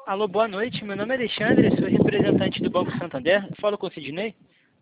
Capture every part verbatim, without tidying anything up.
Alô, boa noite. Meu nome é Alexandre, sou representante do Banco Santander. Falo com o Sidney.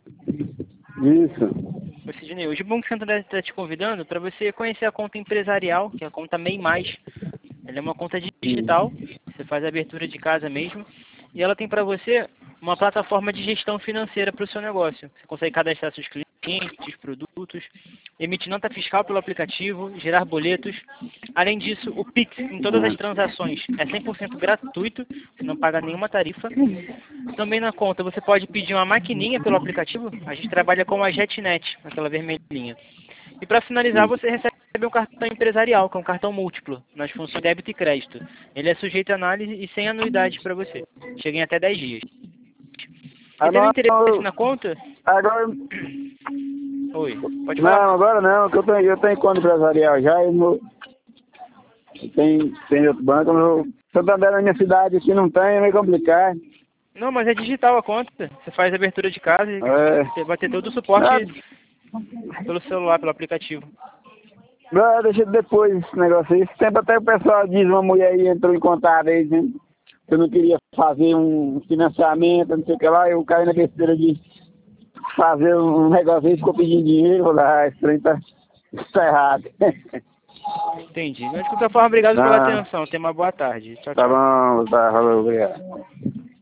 Isso. Ô, Sidney, hoje o Banco Santander está te convidando para você conhecer a conta empresarial, que é a conta MEI Mais. Ela é uma conta digital, você faz a abertura de casa mesmo, e ela tem para você uma plataforma de gestão financeira para o seu negócio. Você consegue cadastrar seus clientes, produtos, emitir nota fiscal pelo aplicativo, gerar boletos. Além disso, o Pix em todas as transações é cem por cento gratuito, você não paga nenhuma tarifa. Também na conta você pode pedir uma maquininha pelo aplicativo, a gente trabalha com a JetNet, aquela vermelhinha. E para finalizar, você recebe um cartão empresarial, que é um cartão múltiplo, nas funções débito e crédito. Ele é sujeito a análise e sem anuidade para você. Chega em até dez dias. Você teve Agora, interesse na conta? agora, Oi, pode não, falar. agora não, que eu tenho, eu tenho conta empresarial já, eu não, tem, tem outro banco, eu, Santander na minha cidade aqui não tem, é meio complicado. Não, mas é digital a conta. Você faz a abertura de casa e É, você vai ter todo o suporte pelo celular, pelo aplicativo. não, deixa depois esse negócio aí. Esse tempo até o pessoal diz, uma mulher aí entrou em contato aí, dizendo que eu não queria fazer um financiamento, não sei o que lá, eu caí na besteira de fazer um negócio aí, ficou pedindo dinheiro, eu falei, ah, esse trem tá, isso tá errado. Entendi. Mas de qualquer forma, obrigado pela Ah, atenção. Tenha uma boa tarde. Tchau, tá tchau. bom, tá, valeu, obrigado.